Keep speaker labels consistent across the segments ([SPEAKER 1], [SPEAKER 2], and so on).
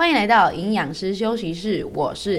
[SPEAKER 1] 欢迎来到营养师休息室，我是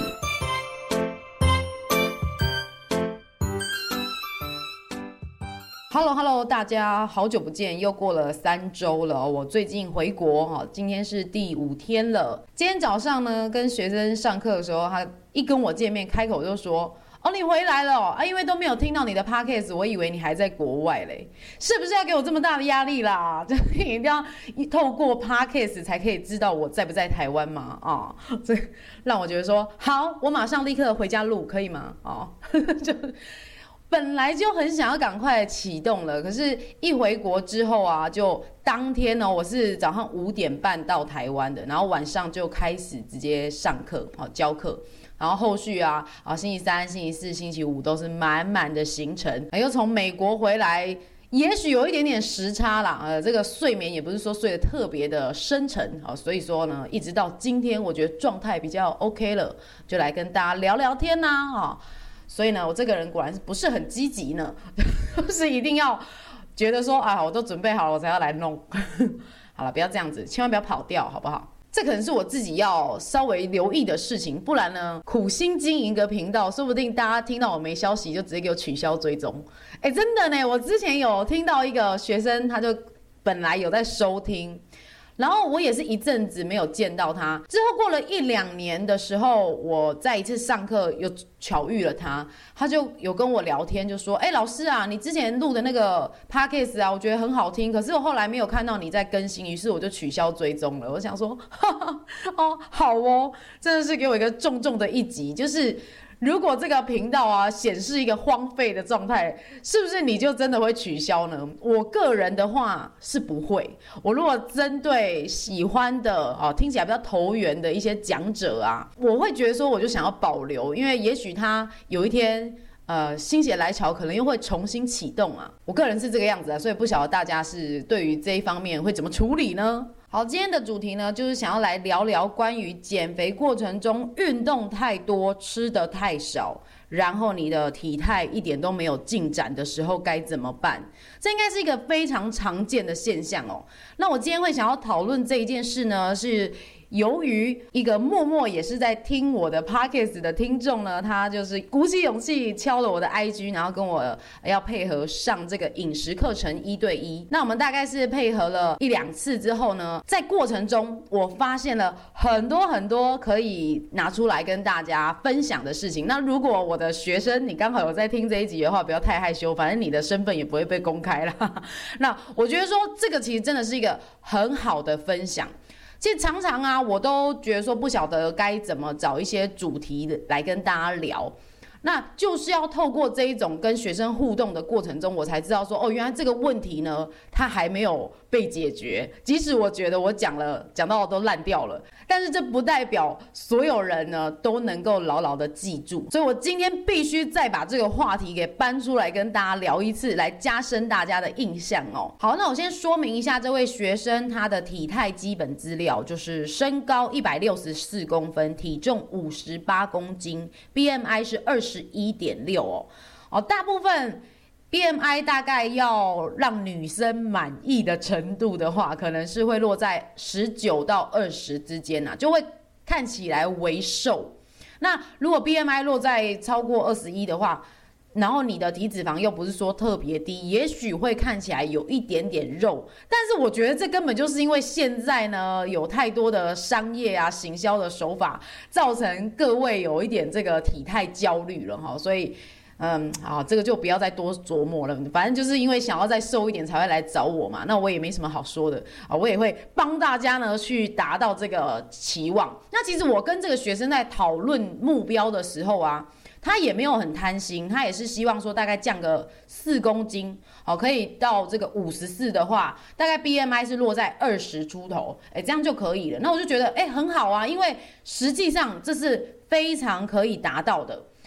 [SPEAKER 1] Abby。Hello， 大家好久不见，又过了3周了。我最近回国，今天是第5天了。今天早上呢，跟学生上课的时候，他一跟我见面，开口就说：“哦，你回来了啊！因为都没有听到你的 podcast， 我以为你还在国外嘞，是不是要给我这么大的压力啦？就一定要透过 podcast 才可以知道我在不在台湾吗？啊，这让我觉得说好，我马上立刻回家录，可以吗？哦，就。”本来就很想要赶快启动了，可是一回国之后啊，就当天呢，我是早上5点半到台湾的，然后晚上就开始直接上课，教课，然后后续啊，星期3、星期4、星期5都是满满的行程，又从美国回来。也许有一点点时差啦，这个睡眠也不是说睡得特别的深沉，所以说呢，一直到今天，我觉得状态比较 OK 了，就来跟大家聊聊天呐，所以呢，我这个人果然是不是很积极呢？就是一定要觉得说，我都准备好了，我才要来弄。好了，不要这样子，千万不要跑掉，好不好？这可能是我自己要稍微留意的事情，不然呢，苦心经营一个频道，说不定大家听到我没消息就直接给我取消追踪。真的呢，我之前有听到一个学生，他就本来有在收听。然后我也是一阵子没有见到他，之后过了1、2年的时候，我再一次上课又巧遇了他，他就有跟我聊天，就说：“老师啊，你之前录的那个 podcast 啊，我觉得很好听，可是我后来没有看到你在更新，于是我就取消追踪了。”我想说，好哦，真的是给我一个重重的一击，就是。如果这个频道啊显示一个荒废的状态，是不是你就真的会取消呢？我个人的话是不会。我如果针对喜欢的听起来比较投缘的一些讲者啊，我会觉得说我就想要保留，因为也许他有一天心血来潮，可能又会重新启动啊。我个人是这个样子啊，所以不晓得大家是对于这一方面会怎么处理呢？好，今天的主题呢，就是想要来聊聊关于减肥过程中运动太多、吃得太少，然后你的体态一点都没有进展的时候该怎么办？这应该是一个非常常见的现象哦。那我今天会想要讨论这一件事呢，是由于一个默默也是在听我的 podcast 的听众呢，他就是鼓起勇气敲了我的 IG， 然后跟我要配合上这个饮食课程1对1。那我们大概是配合了1、2次之后呢，在过程中我发现了很多可以拿出来跟大家分享的事情。那如果我的学生你刚好有在听这一集的话，不要太害羞，反正你的身份也不会被公开啦。那我觉得说这个其实真的是一个很好的分享。其实常常啊，我都觉得说不晓得该怎么找一些主题来跟大家聊，那就是要透过这一种跟学生互动的过程中，我才知道说，原来这个问题呢，它还没有被解决。即使我觉得我讲到都烂掉了，但是这不代表所有人呢都能够牢牢的记住。所以我今天必须再把这个话题给搬出来跟大家聊一次，来加深大家的印象哦。好，那我先说明一下这位学生他的体态基本资料，就是身高164公分，体重58公斤 ，BMI 是21.6哦。大部分BMI 大概要让女生满意的程度的话，可能是会落在19到20之间就会看起来为瘦。那如果 BMI 落在超过21的话，然后你的体脂肪又不是说特别低，也许会看起来有一点点肉，但是我觉得这根本就是因为现在呢有太多的商业行销的手法，造成各位有一点这个体态焦虑了所以这个就不要再多琢磨了，反正就是因为想要再瘦一点才会来找我嘛，那我也没什么好说的我也会帮大家呢去达到这个期望。那其实我跟这个学生在讨论目标的时候他也没有很贪心，他也是希望说大概降个4公斤可以到这个54的话，大概 BMI 是落在20出头这样就可以了。那我就觉得很好因为实际上这是非常可以达到的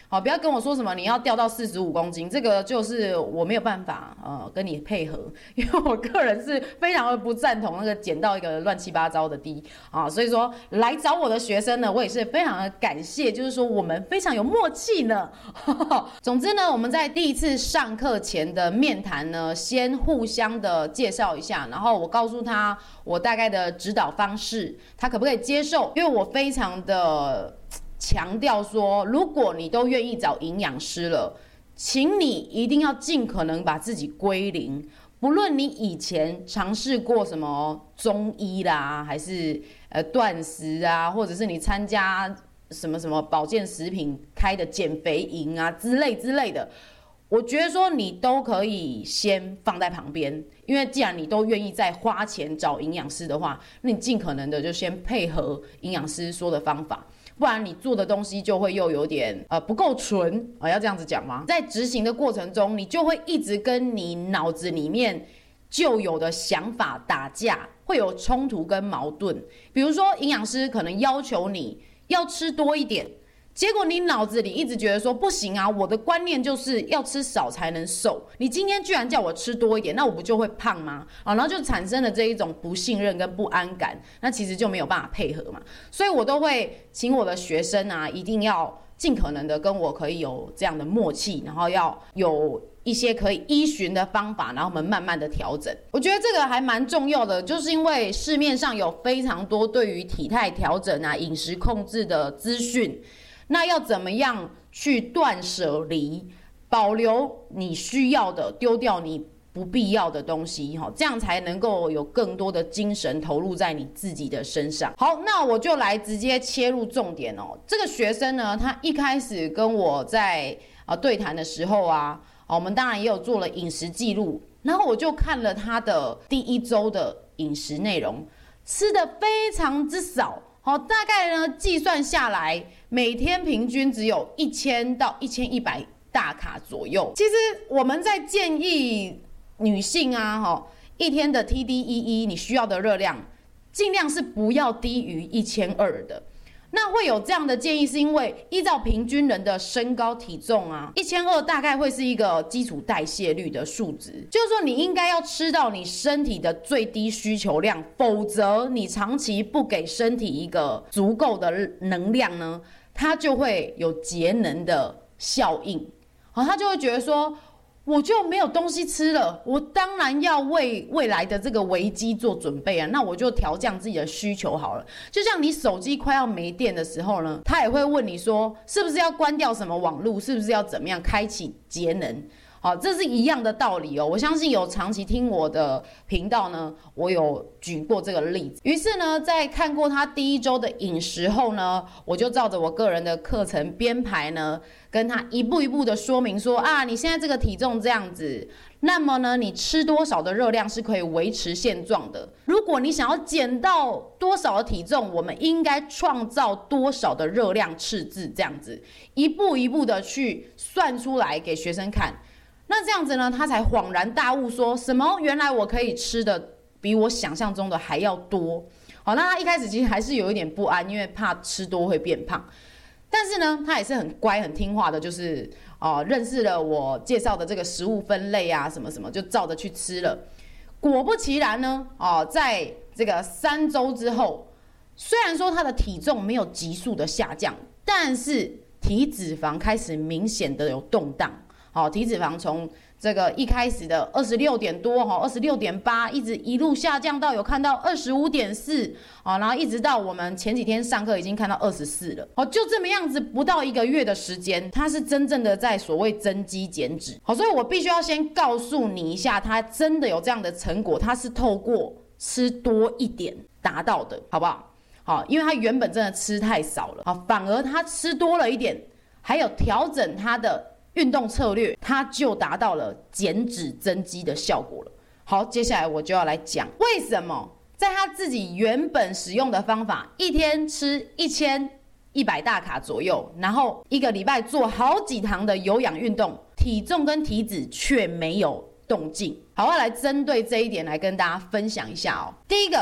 [SPEAKER 1] 好，不要跟我说什么你要掉到45公斤，这个就是我没有办法跟你配合，因为我个人是非常的不赞同那个减到一个乱七八糟的低啊，所以说来找我的学生呢，我也是非常的感谢，就是说我们非常有默契呢。总之呢，我们在第一次上课前的面谈呢，先互相的介绍一下，然后我告诉他我大概的指导方式，他可不可以接受？因为我非常的强调说，如果你都愿意找营养师了，请你一定要尽可能把自己归零。不论你以前尝试过什么中医啦，还是断食啊，或者是你参加什么保健食品开的减肥营啊之类的，我觉得说你都可以先放在旁边，因为既然你都愿意再花钱找营养师的话，那你尽可能的就先配合营养师说的方法。不然你做的东西就会又有点不够纯要这样子讲吗？在执行的过程中，你就会一直跟你脑子里面就有的想法打架，会有冲突跟矛盾。比如说营养师可能要求你要吃多一点，结果你脑子里一直觉得说不行啊，我的观念就是要吃少才能瘦，你今天居然叫我吃多一点，那我不就会胖吗？然后就产生了这一种不信任跟不安感，那其实就没有办法配合嘛。所以我都会请我的学生啊，一定要尽可能的跟我可以有这样的默契，然后要有一些可以依循的方法，然后我们慢慢的调整。我觉得这个还蛮重要的，就是因为市面上有非常多对于体态调整啊、饮食控制的资讯。那要怎么样去断舍离，保留你需要的，丢掉你不必要的东西，这样才能够有更多的精神投入在你自己的身上。好，那我就来直接切入重点哦。这个学生呢，他一开始跟我在对谈的时候啊，我们当然也有做了饮食记录，然后我就看了他的第1周的饮食内容，吃的非常之少。大概呢计算下来，每天平均只有1000到1100大卡左右。其实我们在建议女性啊，一天的 TDEE 你需要的热量，尽量是不要低于1200的。那会有这样的建议，是因为依照平均人的身高体重啊，1200大概会是一个基础代谢率的数值，就是说你应该要吃到你身体的最低需求量，否则你长期不给身体一个足够的能量呢，它就会有节能的效应，它就会觉得说，我就没有东西吃了，我当然要为未来的这个危机做准备啊，那我就调降自己的需求好了。就像你手机快要没电的时候呢，他也会问你说，是不是要关掉什么网络，是不是要怎么样开启节能。好，这是一样的道理哦。我相信有长期听我的频道呢，我有举过这个例子。于是呢，在看过他第1周的饮食后呢，我就照着我个人的课程编排呢，跟他一步一步的说明说啊，你现在这个体重这样子，那么呢，你吃多少的热量是可以维持现状的？如果你想要减到多少的体重，我们应该创造多少的热量赤字？这样子一步一步的去算出来给学生看。那这样子呢，他才恍然大悟，说什么？原来我可以吃的比我想象中的还要多。好，那他一开始其实还是有一点不安，因为怕吃多会变胖。但是呢，他也是很乖、很听话的，就是认识了我介绍的这个食物分类啊，什么什么，就照着去吃了。果不其然呢，在这个3周之后，虽然说他的体重没有急速的下降，但是体脂肪开始明显的有动荡。体脂肪从这个一开始的26点多26.8，一路下降到有看到25.4，然后一直到我们前几天上课已经看到24了。就这么样子，不到1个月的时间，它是真正的在所谓增肌减脂。所以我必须要先告诉你一下，它真的有这样的成果，它是透过吃多一点达到的，好不好？因为它原本真的吃太少了，反而它吃多了一点，还有调整它的运动策略，它就达到了减脂增肌的效果了。好，接下来我就要来讲为什么在他自己原本使用的方法，一天吃1100大卡左右，然后1个礼拜做好几堂的有氧运动，体重跟体脂却没有动静。好，我要来针对这一点来跟大家分享一下哦。第一个，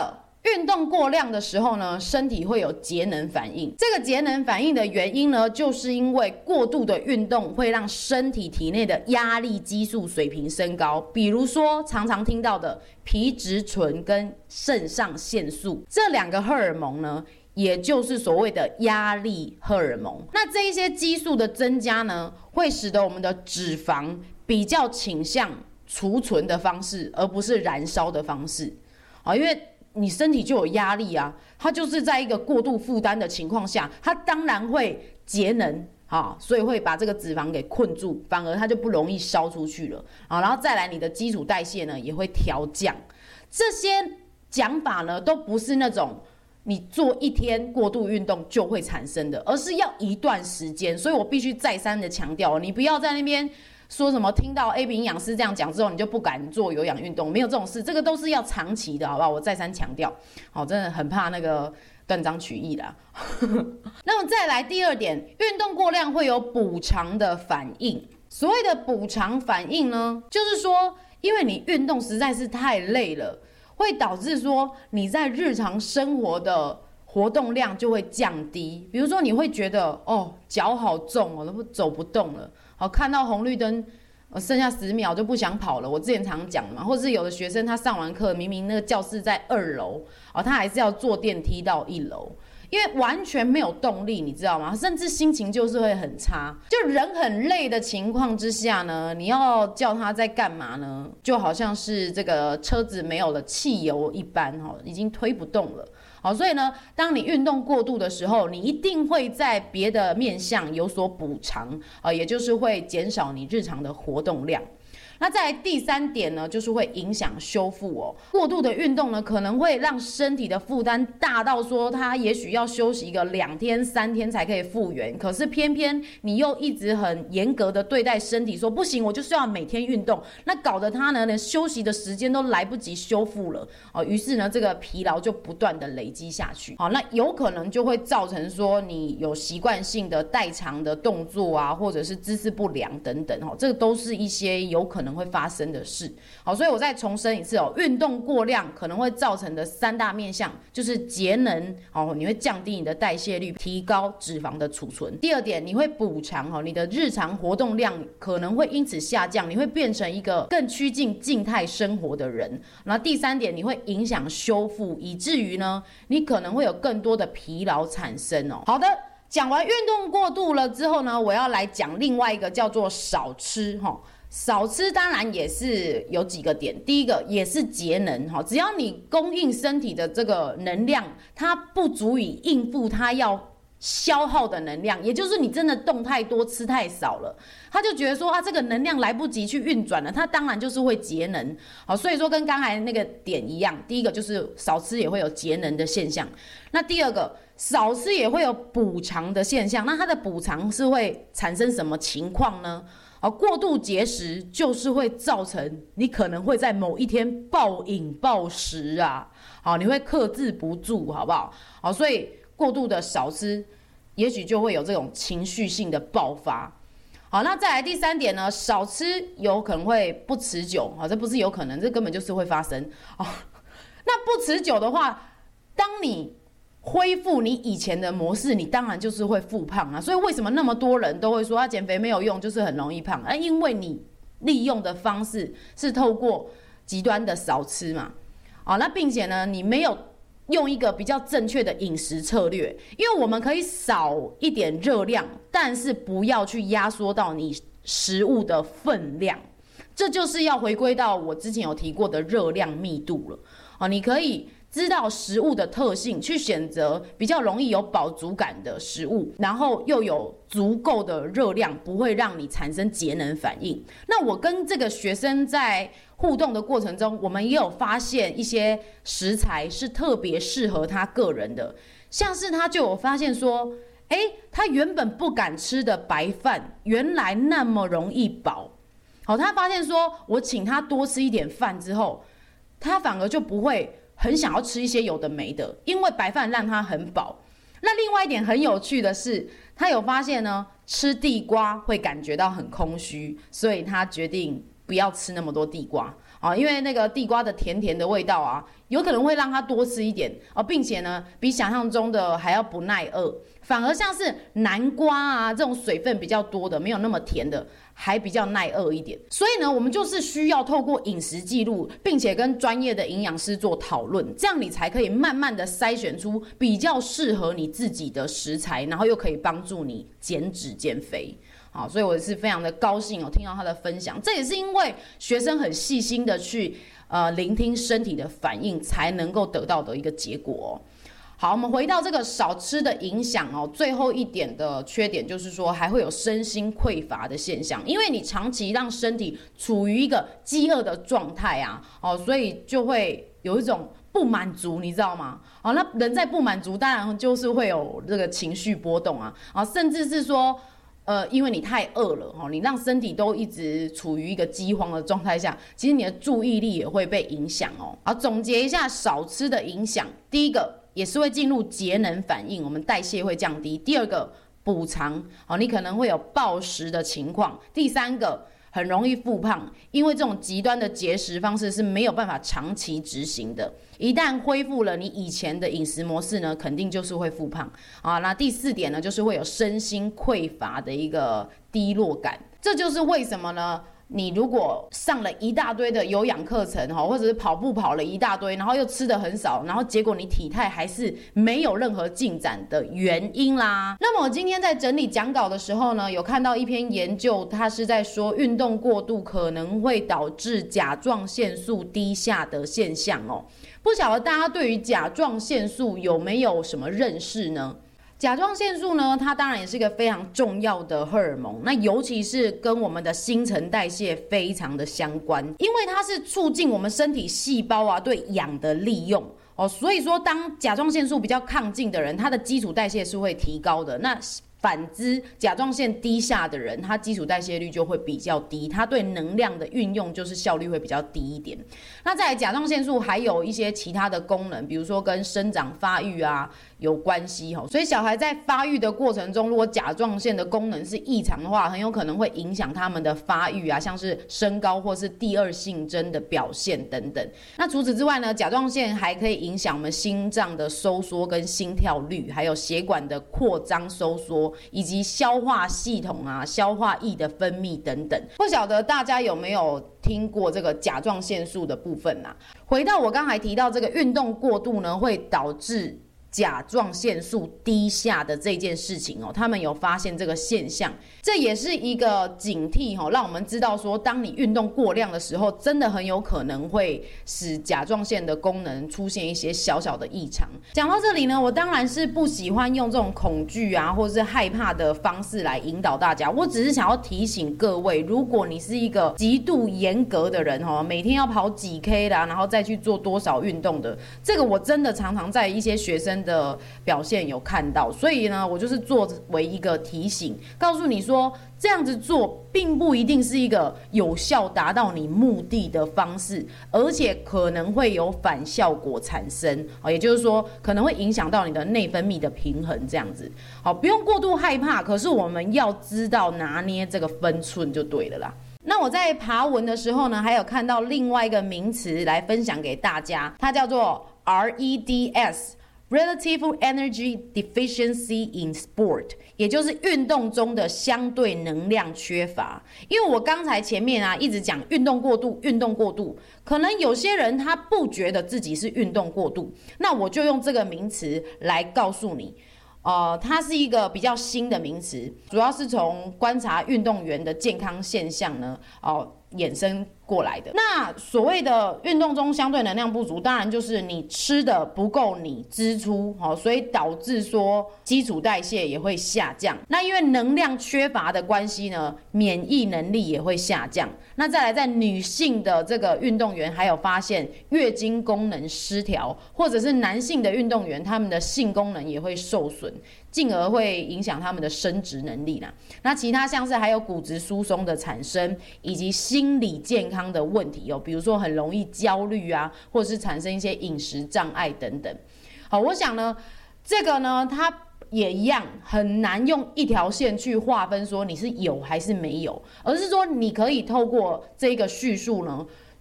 [SPEAKER 1] 运动过量的时候呢，身体会有节能反应。这个节能反应的原因呢，就是因为过度的运动会让身体体内的压力激素水平升高，比如说常常听到的皮质醇跟肾上腺素这两个荷尔蒙呢，也就是所谓的压力荷尔蒙。那这一些激素的增加呢，会使得我们的脂肪比较倾向储存的方式，而不是燃烧的方式。因为你身体就有压力啊，它就是在一个过度负担的情况下，它当然会节能所以会把这个脂肪给困住，反而它就不容易烧出去了然后再来你的基础代谢呢也会调降。这些讲法呢都不是那种你做一天过度运动就会产生的，而是要一段时间。所以我必须再三的强调，你不要在那边说什么听到 A B 营养师这样讲之后你就不敢做有氧运动，没有这种事，这个都是要长期的，好不好？我再三强调，真的很怕那个断章取义啦。那么再来第二点，运动过量会有补偿的反应。所谓的补偿反应呢，就是说因为你运动实在是太累了，会导致说你在日常生活的活动量就会降低。比如说你会觉得脚好重都走不动了，看到红绿灯剩下10秒就不想跑了，我之前常讲的嘛。或是有的学生他上完课，明明那个教室在2楼他还是要坐电梯到1楼，因为完全没有动力，你知道吗？甚至心情就是会很差。就人很累的情况之下呢，你要叫他在干嘛呢？就好像是这个车子没有了汽油一般已经推不动了。所以呢，当你运动过度的时候，你一定会在别的面向有所补偿也就是会减少你日常的活动量。那再来第3点呢，就是会影响修复过度的运动呢，可能会让身体的负担大到说，它也许要休息个2天3天才可以复原。可是偏偏你又一直很严格的对待身体，说不行，我就是要每天运动。那搞得它呢，连休息的时间都来不及修复了于是呢，这个疲劳就不断的累积下去那有可能就会造成说，你有习惯性的代偿的动作啊，或者是姿势不良等等这个都是一些有可能会发生的事所以我再重申一次运动过量可能会造成的3大面向，就是节能你会降低你的代谢率，提高脂肪的储存。第2点，你会补偿你的日常活动量可能会因此下降，你会变成一个更趋近静态生活的人。然后第3点，你会影响修复，以至于呢，你可能会有更多的疲劳产生好的，讲完运动过度了之后呢，我要来讲另外一个叫做少吃少吃当然也是有几个点，第一个也是节能只要你供应身体的这个能量，它不足以应付它要消耗的能量，也就是你真的动太多吃太少了，他就觉得说这个能量来不及去运转了，它当然就是会节能所以说跟刚才那个点一样，第一个就是少吃也会有节能的现象，那第2个少吃也会有补偿的现象。那它的补偿是会产生什么情况呢？过度节食就是会造成你可能会在某一天暴饮暴食你会克制不住，好不好？所以过度的少吃也许就会有这种情绪性的爆发。那再来第3点呢，少吃有可能会不持久这不是有可能，这根本就是会发生那不持久的话，当你恢复你以前的模式，你当然就是会复胖所以为什么那么多人都会说减肥没有用，就是很容易胖因为你利用的方式是透过极端的少吃嘛那并且呢，你没有用一个比较正确的饮食策略，因为我们可以少一点热量，但是不要去压缩到你食物的分量，这就是要回归到我之前有提过的热量密度了你可以知道食物的特性，去选择比较容易有饱足感的食物，然后又有足够的热量，不会让你产生节能反应。那我跟这个学生在互动的过程中，我们也有发现一些食材是特别适合他个人的，像是他就有发现说他原本不敢吃的白饭原来那么容易饱他发现说我请他多吃一点饭之后，他反而就不会很想要吃一些有的没的，因为白饭让他很饱。那另外一点很有趣的是，他有发现呢，吃地瓜会感觉到很空虚，所以他决定不要吃那么多地瓜因为那个地瓜的甜甜的味道啊，有可能会让它多吃一点并且呢，比想象中的还要不耐饿。反而像是南瓜啊这种水分比较多的，没有那么甜的，还比较耐饿一点。所以呢，我们就是需要透过饮食记录，并且跟专业的营养师做讨论，这样你才可以慢慢的筛选出比较适合你自己的食材，然后又可以帮助你减脂减肥。好，所以我是非常的高兴听到他的分享，这也是因为学生很细心的去聆听身体的反应，才能够得到的一个结果好，我们回到这个少吃的影响最后一点的缺点就是说，还会有身心匮乏的现象，因为你长期让身体处于一个饥饿的状态所以就会有一种不满足，你知道吗？那人在不满足，当然就是会有这个情绪波动甚至是说。因为你太饿了你让身体都一直处于一个饥荒的状态下，其实你的注意力也会被影响好，总结一下少吃的影响，第一个也是会进入节能反应，我们代谢会降低；第二个补偿你可能会有暴食的情况；第三个很容易复胖，因为这种极端的节食方式是没有办法长期执行的。一旦恢复了你以前的饮食模式呢，肯定就是会复胖那第四点呢，就是会有身心匮乏的一个低落感。这就是为什么呢？你如果上了一大堆的有氧课程或者是跑步跑了一大堆，然后又吃的很少，然后结果你体态还是没有任何进展的原因啦。那么我今天在整理讲稿的时候呢，有看到一篇研究，它是在说运动过度可能会导致甲状腺素低下的现象不晓得大家对于甲状腺素有没有什么认识呢？甲状腺素呢，它当然也是一个非常重要的荷尔蒙，那尤其是跟我们的新陈代谢非常的相关，因为它是促进我们身体细胞对氧的利用所以说当甲状腺素比较亢进的人，他的基础代谢是会提高的。那反之，甲状腺低下的人，他基础代谢率就会比较低，他对能量的运用就是效率会比较低一点。那再来，甲状腺素还有一些其他的功能，比如说跟生长发育有关系所以小孩在发育的过程中，如果甲状腺的功能是异常的话，很有可能会影响他们的发育像是身高或是第二性征的表现等等。那除此之外呢，甲状腺还可以影响我们心脏的收缩跟心跳率，还有血管的扩张收缩，以及消化系统消化液的分泌等等。不晓得大家有没有听过这个甲状腺素的部分回到我刚才提到这个运动过度呢，会导致甲状腺素低下的这件事情他们有发现这个现象，这也是一个警惕让我们知道说，当你运动过量的时候，真的很有可能会使甲状腺的功能出现一些小小的异常。讲到这里呢，我当然是不喜欢用这种恐惧或者是害怕的方式来引导大家，我只是想要提醒各位，如果你是一个极度严格的人每天要跑几 K 啦，然后再去做多少运动的，这个我真的常常在一些学生的表现有看到，所以呢，我就是作为一个提醒，告诉你说，这样子做并不一定是一个有效达到你目的的方式，而且可能会有反效果产生也就是说，可能会影响到你的内分泌的平衡，这样子好，不用过度害怕，可是我们要知道拿捏这个分寸就对了啦。那我在爬文的时候呢，还有看到另外一个名词来分享给大家，它叫做 REDS。Relative Energy Deficiency in Sport， 也就是运动中的相对能量缺乏。因为我刚才前面一直讲运动过度，运动过度，可能有些人他不觉得自己是运动过度，那我就用这个名词来告诉你。它是一个比较新的名词，主要是从观察运动员的健康现象呢，衍生过来的。那所谓的运动中相对能量不足，当然就是你吃的不够你支出，所以导致说基础代谢也会下降。那因为能量缺乏的关系呢，免疫能力也会下降。那再来，在女性的这个运动员还有发现月经功能失调，或者是男性的运动员，他们的性功能也会受损，进而会影响他们的生殖能力啦。那其他像是还有骨质疏松的产生，以及心理健康的问题比如说很容易焦虑或者是产生一些饮食障碍等等。好，我想呢，这个呢，它也一样很难用一条线去划分说你是有还是没有，而是说你可以透过这个叙述呢，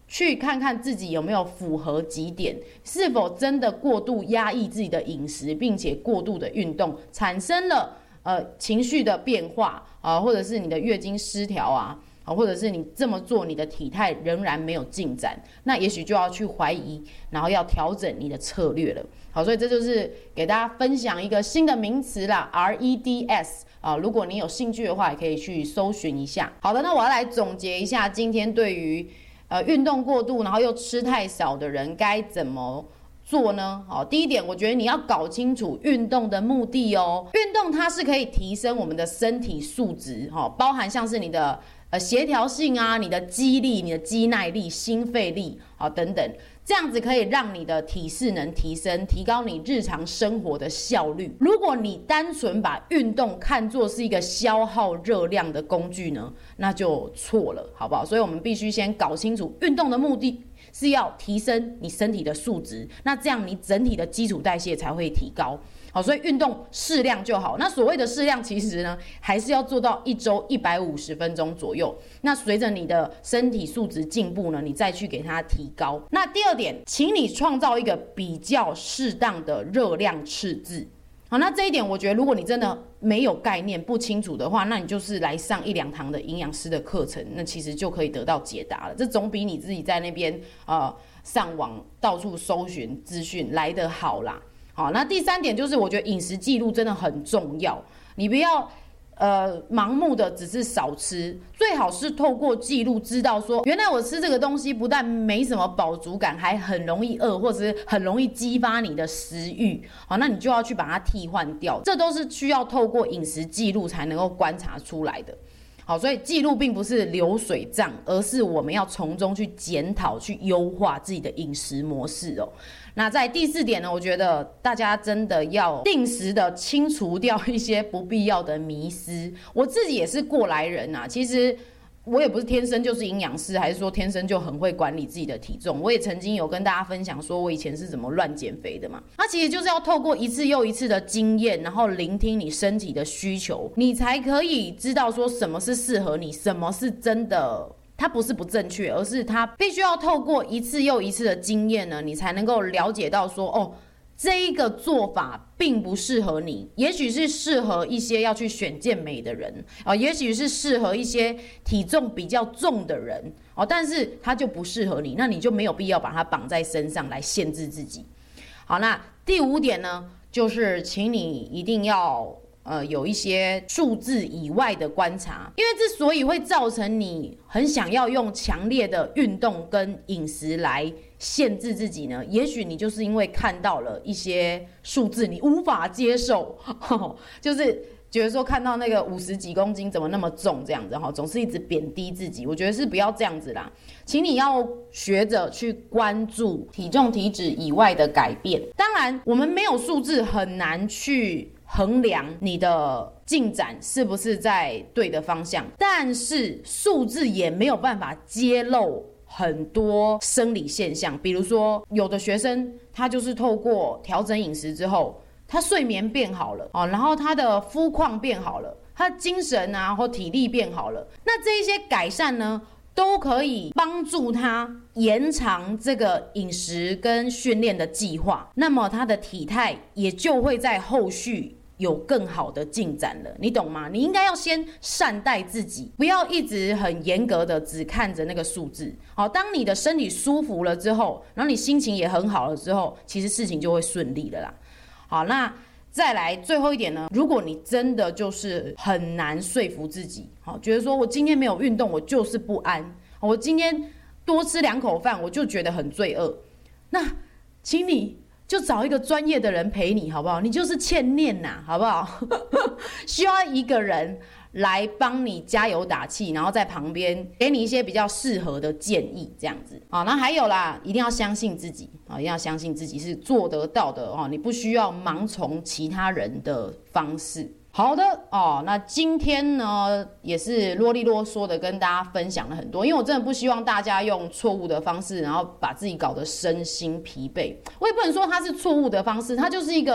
[SPEAKER 1] 去看看自己有没有符合几点，是否真的过度压抑自己的饮食，并且过度的运动，产生了情绪的变化啊，或者是你的月经失调啊，或者是你这么做，你的体态仍然没有进展，那也许就要去怀疑，然后要调整你的策略了。好，所以这就是给大家分享一个新的名词啦 ，REDS 啊，如果你有兴趣的话，也可以去搜寻一下。好的，那我要来总结一下今天对于运动过度，然后又吃太少的人该怎么做呢？好，第一点，我觉得你要搞清楚运动的目的哦。运动它是可以提升我们的身体素质，包含像是你的协调性啊、你的肌力、你的肌耐力、心肺力等等，这样子可以让你的体适能提升，提高你日常生活的效率。如果你单纯把运动看作是一个消耗热量的工具呢，那就错了，好不好？所以我们必须先搞清楚运动的目的是要提升你身体的素质，那这样你整体的基础代谢才会提高。好，所以运动适量就好。那所谓的适量，其实呢，还是要做到1周150分钟左右。那随着你的身体素质进步呢，你再去给它提高。那第二点，请你创造一个比较适当的热量赤字。好，那这一点我觉得，如果你真的没有概念、不清楚的话，那你就是来上1、2堂的营养师的课程，那其实就可以得到解答了。这总比你自己在那边上网到处搜寻资讯来得好啦。好，那第三点就是，我觉得饮食记录真的很重要，你不要盲目的只是少吃，最好是透过记录知道说，原来我吃这个东西不但没什么饱足感，还很容易饿，或者是很容易激发你的食欲。好，那你就要去把它替换掉，这都是需要透过饮食记录才能够观察出来的。好，所以记录并不是流水账，而是我们要从中去检讨、去优化自己的饮食模式哦。那在第4点呢，我觉得大家真的要定时的清除掉一些不必要的迷思。我自己也是过来人啊，其实我也不是天生就是营养师，还是说天生就很会管理自己的体重。我也曾经有跟大家分享说，我以前是怎么乱减肥的嘛。那其实就是要透过一次又一次的经验，然后聆听你身体的需求，你才可以知道说什么是适合你，什么是真的。它不是不正确，而是它必须要透过一次又一次的经验呢，你才能够了解到说，哦，这一个做法并不适合你，也许是适合一些要去选健美的人也许是适合一些体重比较重的人但是它就不适合你，那你就没有必要把它绑在身上来限制自己。好，那第5点呢，就是请你一定要有一些数字以外的观察，因为之所以会造成你很想要用强烈的运动跟饮食来限制自己呢，也许你就是因为看到了一些数字你无法接受就是觉得说看到那个50几公斤怎么那么重这样子总是一直贬低自己，我觉得是不要这样子啦，请你要学着去关注体重体脂以外的改变。当然我们没有数字很难去衡量你的进展是不是在对的方向，但是数字也没有办法揭露很多生理现象。比如说有的学生他就是透过调整饮食之后，他睡眠变好了然后他的肤况变好了，他的精神啊或体力变好了，那这一些改善呢都可以帮助他延长这个饮食跟训练的计划，那么他的体态也就会在后续有更好的进展了，你懂吗？你应该要先善待自己，不要一直很严格的只看着那个数字。好，当你的身体舒服了之后，然后你心情也很好了之后，其实事情就会顺利了啦。好，那再来最后一点呢，如果你真的就是很难说服自己，觉得说我今天没有运动我就是不安，我今天多吃2口饭我就觉得很罪恶，那请你就找一个专业的人陪你好不好？你就是欠念呐，好不好？需要一个人来帮你加油打气，然后在旁边给你一些比较适合的建议，这样子。好，那还有啦，一定要相信自己，一定要相信自己是做得到的你不需要盲从其他人的方式。好的那今天呢也是啰里啰嗦的跟大家分享了很多，因为我真的不希望大家用错误的方式，然后把自己搞得身心疲惫。我也不能说它是错误的方式，它就是一个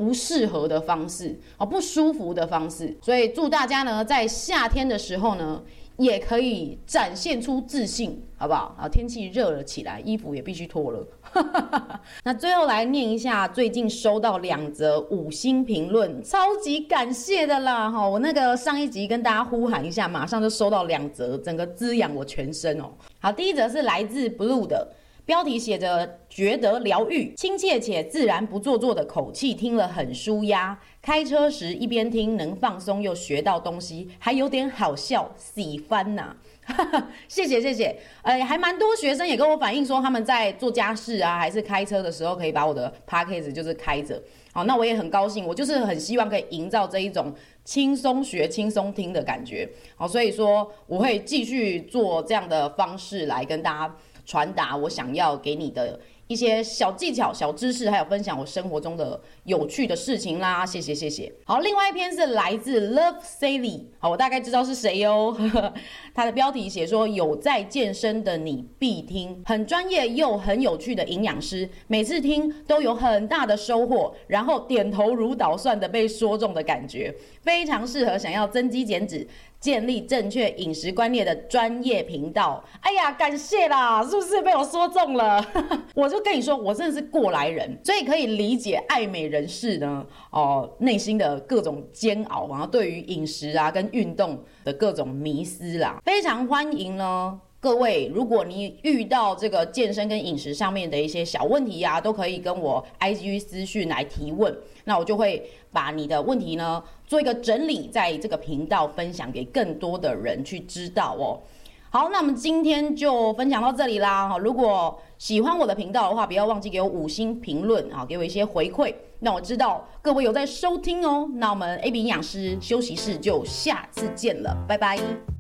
[SPEAKER 1] 不适合的方式，不舒服的方式。所以祝大家呢，在夏天的时候呢，也可以展现出自信，好不好？天气热了起来，衣服也必须脱了。那最后来念一下最近收到2则5星评论，超级感谢的啦！我那个上一集跟大家呼喊一下，马上就收到2则，整个滋养我全身哦。好，第一则是来自 Blue 的。标题写着觉得疗愈，亲切且自然不做作的口气，听了很舒压。开车时一边听能放松又学到东西，还有点好笑，喜欢呐！谢谢谢谢。还蛮多学生也跟我反映说，他们在做家事啊，还是开车的时候，可以把我的 podcast 就是开着。好，那我也很高兴，我就是很希望可以营造这一种轻松学、轻松听的感觉。好，所以说我会继续做这样的方式来跟大家传达我想要给你的一些小技巧、小知识，还有分享我生活中的有趣的事情啦。谢谢谢谢。好，另外一篇是来自 Love Sally， 好，我大概知道是谁哦。他的标题写说有在健身的你必听，很专业又很有趣的营养师，每次听都有很大的收获，然后点头如捣蒜的被说中的感觉，非常适合想要增肌减脂、建立正确饮食观念的专业频道。哎呀，感谢啦，是不是被我说中了？我就跟你说，我真的是过来人，所以可以理解爱美人士呢，内心的各种煎熬，然后对于饮食啊跟运动的各种迷思啦，非常欢迎呢。各位，如果你遇到这个健身跟饮食上面的一些小问题啊，都可以跟我 IG 私讯来提问，那我就会把你的问题呢做一个整理，在这个频道分享给更多的人去知道哦。好，那我们今天就分享到这里啦。如果喜欢我的频道的话，不要忘记给我5星评论，给我一些回馈，让我知道各位有在收听哦。那我们 AB 营养师休息室就下次见了，拜拜。